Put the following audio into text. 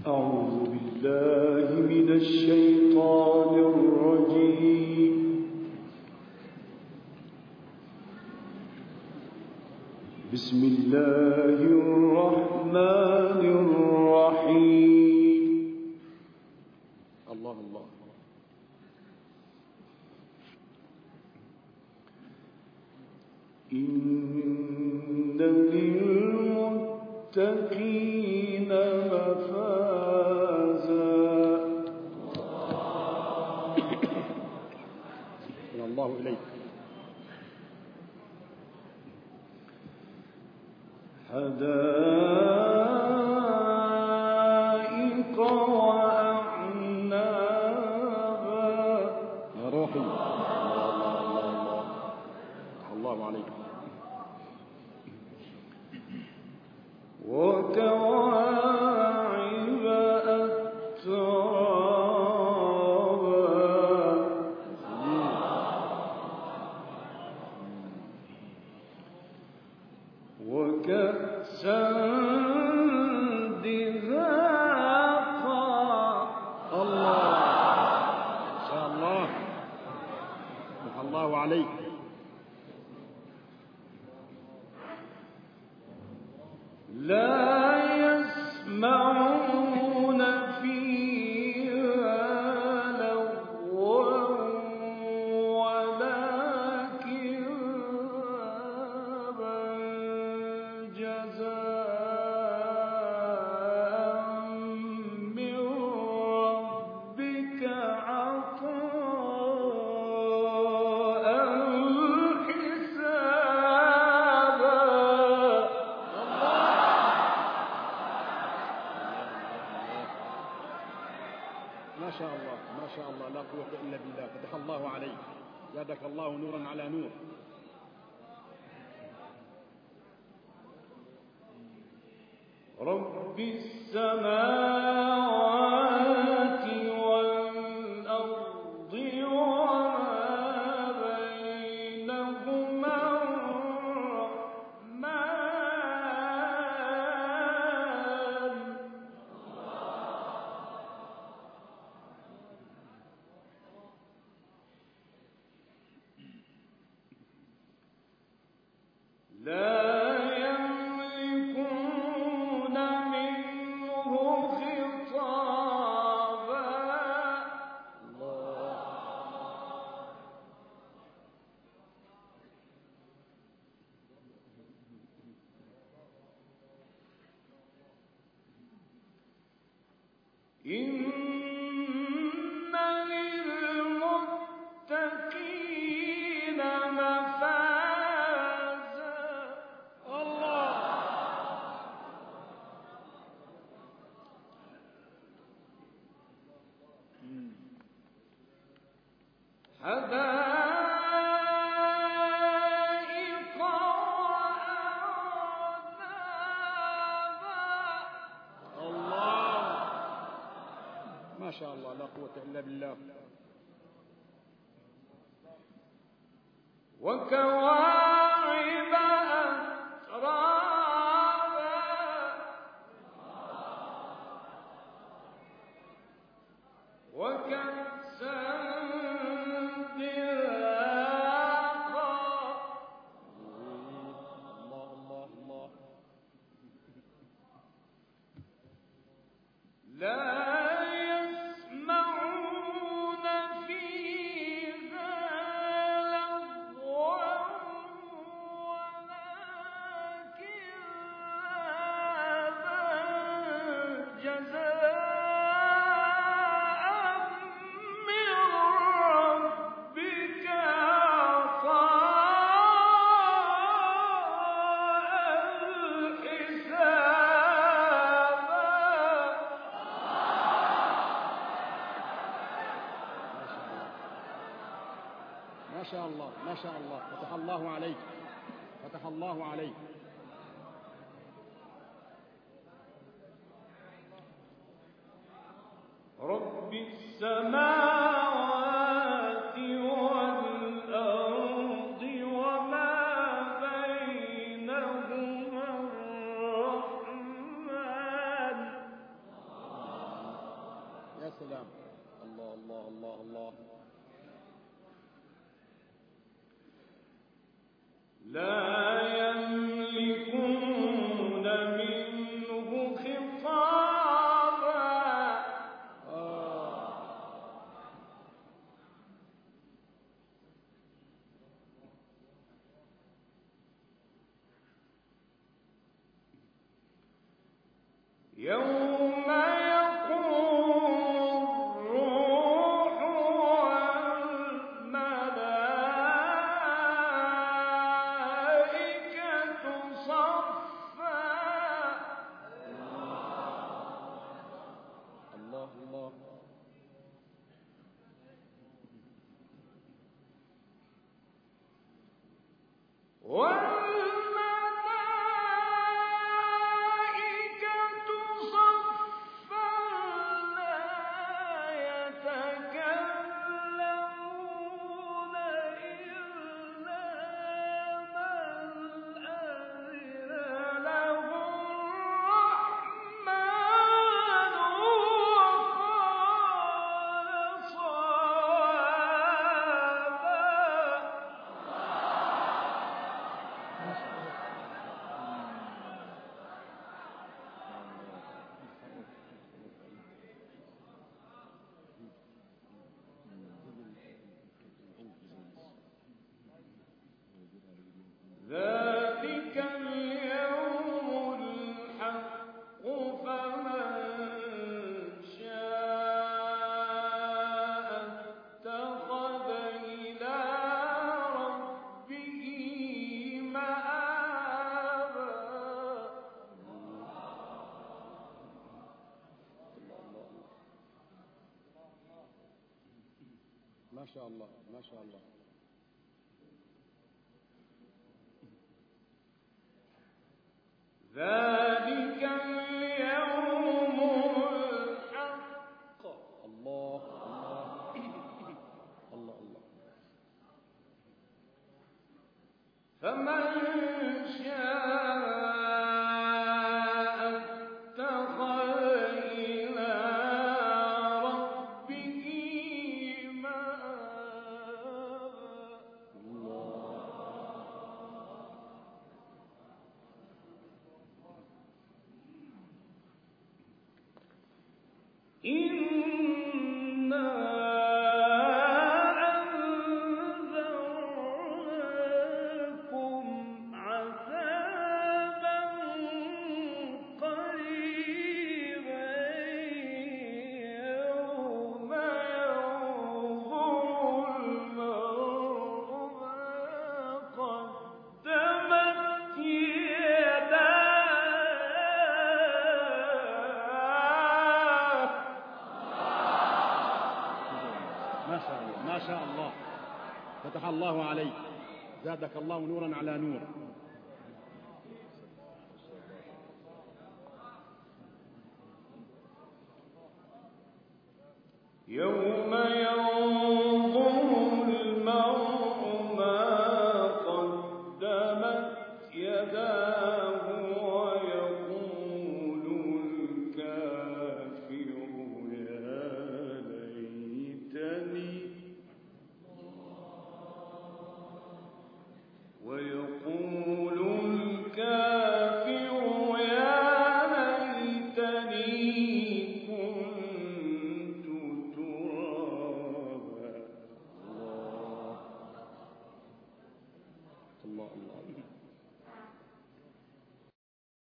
أعوذ بالله من الشيطان الرجيم. بسم الله الرحمن الرحيم. الله الله. إن للمتقين مفازا. الله إليك. حدائق وأعنابا. يا روحي الله عليك. وكواعب أترابا. وكأسا دهاقا. الله إن شاء الله. الله عليك. لا يسمعون فيها لغوا ولا كذابا جزاء من ربك عطاء حسابا. ما شاء الله ما شاء الله، لا قوة إلا بالله. فتح الله عليك، زادك الله نورا على نور. رب السماوات والأرض وما بينهما الرحمن. لا يملكون منه خطابا. إن للمتقين مفازا. حدائق وأعنابا. الله ما شاء الله، لا قوة إلا بالله. وكواعب أترابا. وكأسا دهاقا. الله الله الله. لا يسمعون فيها لغوا ولا كذابا جزاء من ربك عطاء حسابا. ما شاء الله ما شاء الله. فتح الله عليك، فتح الله عليك. رب السماوات والأرض وما بينهما الرحمن. سلام. الله الله الله الله. لا يملكون منه خطابا. يوم يقوم الروح والملائكة صفا. الله الله. والملائكة صفا لا يتكلمون إلا من أذن له الرحمن وقال صوابا. ذلك اليوم الحق فمن شاء اتخذ إلى ربه مآبا. ما شاء الله ما شاء الله. ذلك اليوم الحق. الله الله الله الله. فمن شاء اتخذ إلى ربه مآبا. إنا أنذرناكم عذابا قريبا يوم ينظر المرء ما قدمت يداه. ما شاء الله ما شاء الله. فتح الله عليك، زادك الله نورا على نور. يوم ينظر المرء ما قدمت يداه ويقول الكافر يا ليتني ويقول الكافر يا ليتني كنت ترابا. الله الله الله.